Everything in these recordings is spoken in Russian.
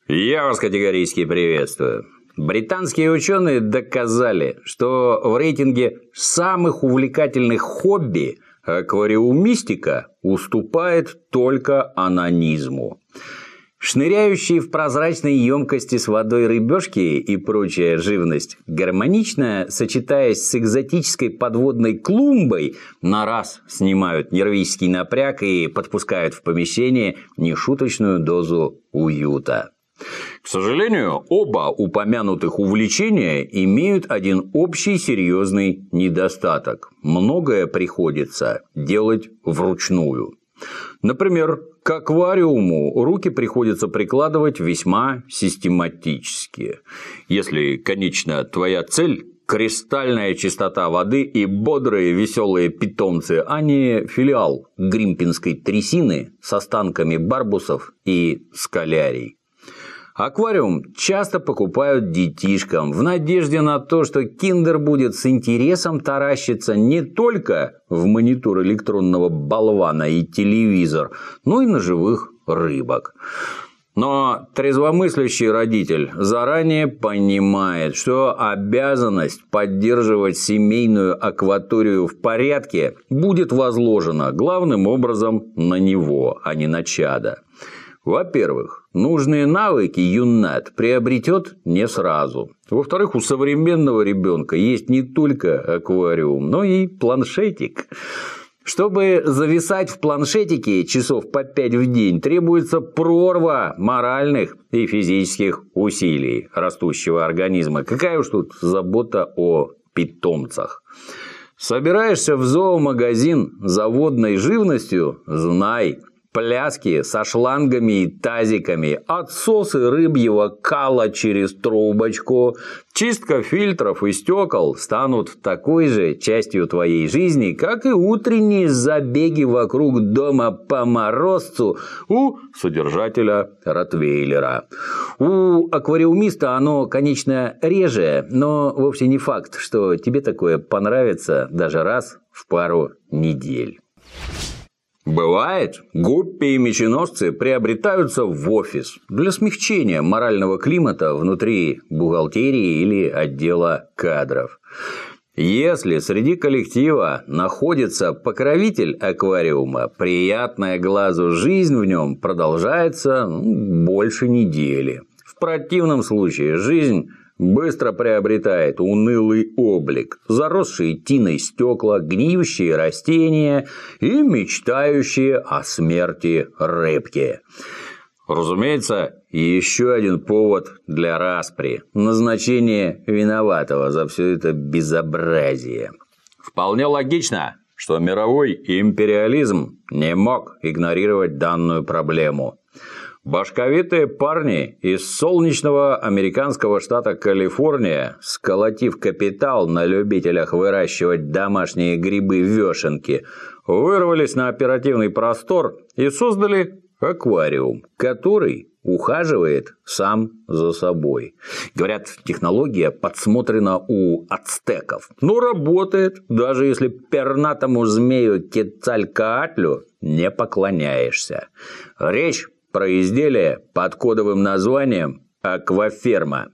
Я вас категорически приветствую. Британские ученые доказали, что в рейтинге самых увлекательных хобби аквариумистика уступает только онанизму. Шныряющие в прозрачной емкости с водой рыбешки и прочая живность, гармонично сочетаясь с экзотической подводной клумбой, на раз снимают нервический напряг и подпускают в помещение нешуточную дозу уюта. К сожалению, оба упомянутых увлечения имеют один общий серьезный недостаток. Многое приходится делать вручную. Например, к аквариуму руки приходится прикладывать весьма систематически. Если, конечно, твоя цель – кристальная чистота воды и бодрые веселые питомцы, а не филиал гримпинской трясины с останками барбусов и скалярий. Аквариум часто покупают детишкам в надежде на то, что киндер будет с интересом таращиться не только в монитор электронного болвана и телевизор, но и на живых рыбок. Но трезвомыслящий родитель заранее понимает, что обязанность поддерживать семейную акваторию в порядке будет возложена главным образом на него, а не на чадо. Во-первых, нужные навыки юннат приобретет не сразу. Во-вторых, у современного ребенка есть не только аквариум, но и планшетик. Чтобы зависать в планшетике часов по 5 в день, требуется прорва моральных и физических усилий растущего организма. Какая уж тут забота о питомцах. Собираешься в зоомагазин за водной живностью? Знай. Пляски со шлангами и тазиками, отсосы рыбьего кала через трубочку, чистка фильтров и стекол станут такой же частью твоей жизни, как и утренние забеги вокруг дома по морозцу у содержателя ротвейлера. У аквариумиста оно, конечно, реже, но вовсе не факт, что тебе такое понравится даже раз в пару недель. Бывает, гуппи и меченосцы приобретаются в офис для смягчения морального климата внутри бухгалтерии или отдела кадров. Если среди коллектива находится покровитель аквариума, приятная глазу жизнь в нем продолжается больше недели. В противном случае жизнь быстро приобретает унылый облик, заросшие тиной стекла, гниющие растения и мечтающие о смерти рыбки. Разумеется, еще один повод для распри – назначение виноватого за все это безобразие. Вполне логично, что мировой империализм не мог игнорировать данную проблему. Башковитые парни из солнечного американского штата Калифорния, сколотив капитал на любителях выращивать домашние грибы-вешенки, вырвались на оперативный простор и создали аквариум, который ухаживает сам за собой. Говорят, технология подсмотрена у ацтеков, но работает, даже если пернатому змею Кецалькоатлю не поклоняешься. Речь про изделие под кодовым названием «Акваферма».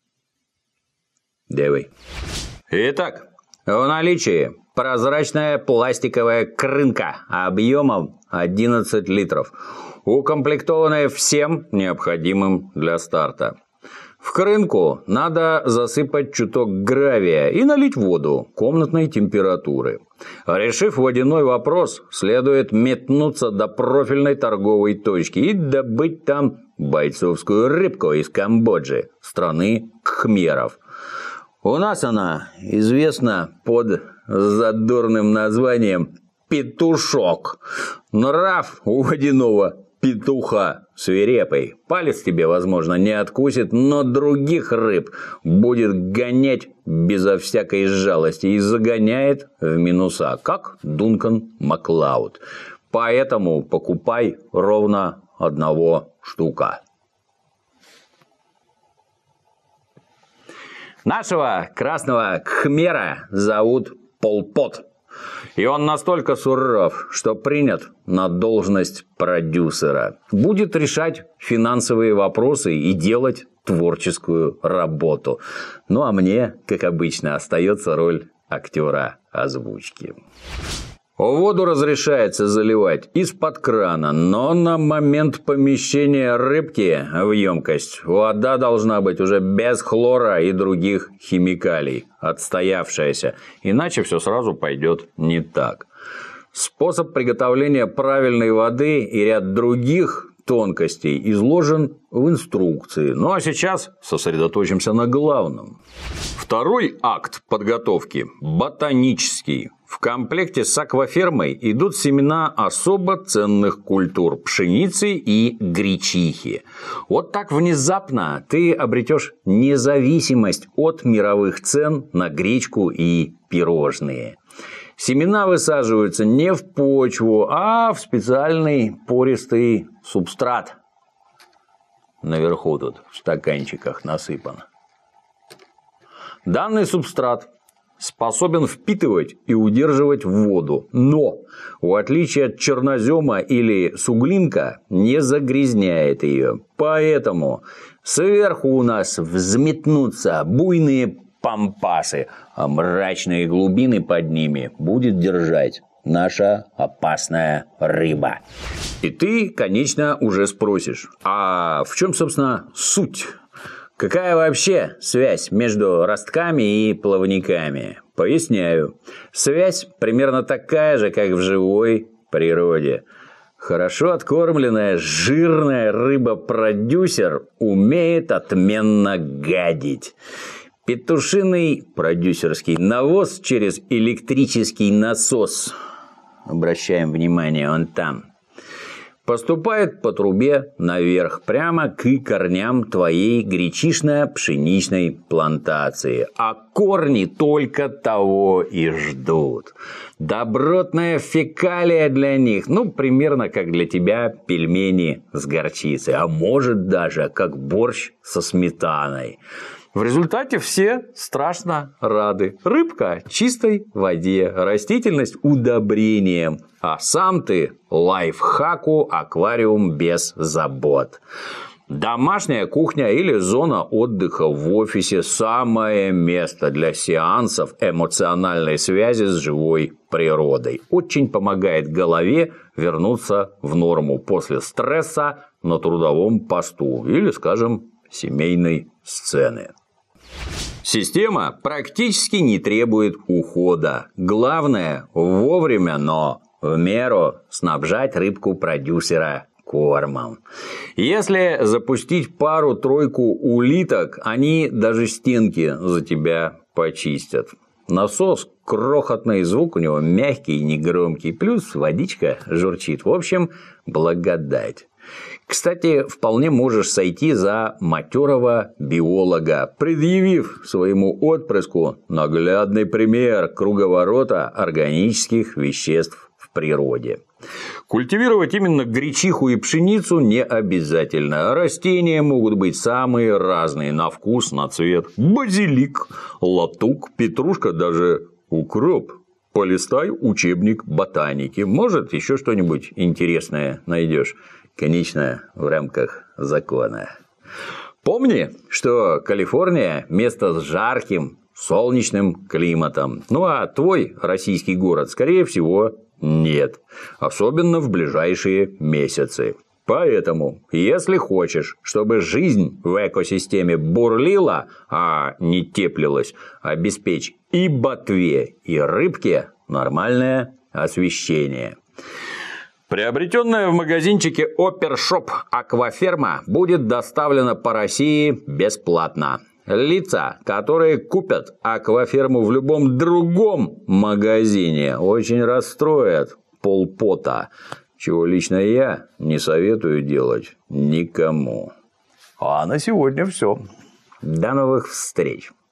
Давай. Итак, в наличии прозрачная пластиковая крынка объемом 11 литров, укомплектованная всем необходимым для старта. В крынку надо засыпать чуток гравия и налить воду комнатной температуры. Решив водяной вопрос, следует метнуться до профильной торговой точки и добыть там бойцовскую рыбку из Камбоджи, страны кхмеров. У нас она известна под задорным названием «петушок». Нрав у водяного петуха свирепый. Палец тебе, возможно, не откусит, но других рыб будет гонять безо всякой жалости и загоняет в минуса, как Дункан Маклауд. Поэтому покупай ровно одного штука. Нашего красного кхмера зовут Пол Пот. И он настолько суров, что принят на должность продюсера. Будет решать финансовые вопросы и делать творческую работу. Ну а мне, как обычно, остается роль актера озвучки. Воду разрешается заливать из-под крана, но на момент помещения рыбки в емкость вода должна быть уже без хлора и других химикалий, отстоявшаяся, иначе все сразу пойдет не так. Способ приготовления правильной воды и ряд других тонкостей изложен в инструкции. Ну а сейчас сосредоточимся на главном. Второй акт подготовки – ботанический. В комплекте с аквафермой идут семена особо ценных культур – пшеницы и гречихи. Вот так внезапно ты обретешь независимость от мировых цен на гречку и пирожные. Семена высаживаются не в почву, а в специальный пористый субстрат. Наверху тут в стаканчиках насыпан. Данный субстрат способен впитывать и удерживать воду, но, в отличие от чернозема или суглинка, не загрязняет ее. Поэтому сверху у нас взметнутся буйные пампасы, а мрачные глубины под ними будет держать наша опасная рыба. И ты, конечно, уже спросишь, а в чем, собственно, суть? Какая вообще связь между ростками и плавниками? Поясняю. Связь примерно такая же, как в живой природе. Хорошо откормленная жирная рыба-продюсер умеет отменно гадить. Петушиный продюсерский навоз через электрический насос, обращаем внимание, он там, поступает по трубе наверх, прямо к корням твоей гречишно-пшеничной плантации. А корни только того и ждут. Добротная фекалия для них, примерно как для тебя пельмени с горчицей, а может даже как борщ со сметаной. В результате все страшно рады. Рыбка чистой воде, растительность удобрением, а сам ты лайфхаку аквариум без забот. Домашняя кухня или зона отдыха в офисе – самое место для сеансов эмоциональной связи с живой природой. Очень помогает голове вернуться в норму после стресса на трудовом посту или, скажем, семейной сцены. Система практически не требует ухода. Главное – вовремя, но в меру снабжать рыбку-продюсера кормом. Если запустить пару-тройку улиток, они даже стенки за тебя почистят. Насос крохотный, звук у него мягкий и негромкий, плюс водичка журчит. В общем, благодать. Кстати, вполне можешь сойти за матерого биолога, предъявив своему отпрыску наглядный пример круговорота органических веществ в природе. Культивировать именно гречиху и пшеницу не обязательно. Растения могут быть самые разные на вкус, на цвет. Базилик, латук, петрушка, даже укроп. Полистай учебник ботаники. Может, еще что-нибудь интересное найдешь. Конечно, в рамках закона. Помни, что Калифорния – место с жарким, солнечным климатом. Ну а твой российский город, скорее всего, нет. Особенно в ближайшие месяцы. Поэтому, если хочешь, чтобы жизнь в экосистеме бурлила, а не теплилась, обеспечь и ботве, и рыбке нормальное освещение. Приобретенная в магазинчике Опершоп акваферма будет доставлена по России бесплатно. Лица, которые купят акваферму в любом другом магазине, очень расстроят полпота, чего лично я не советую делать никому. А на сегодня все. До новых встреч.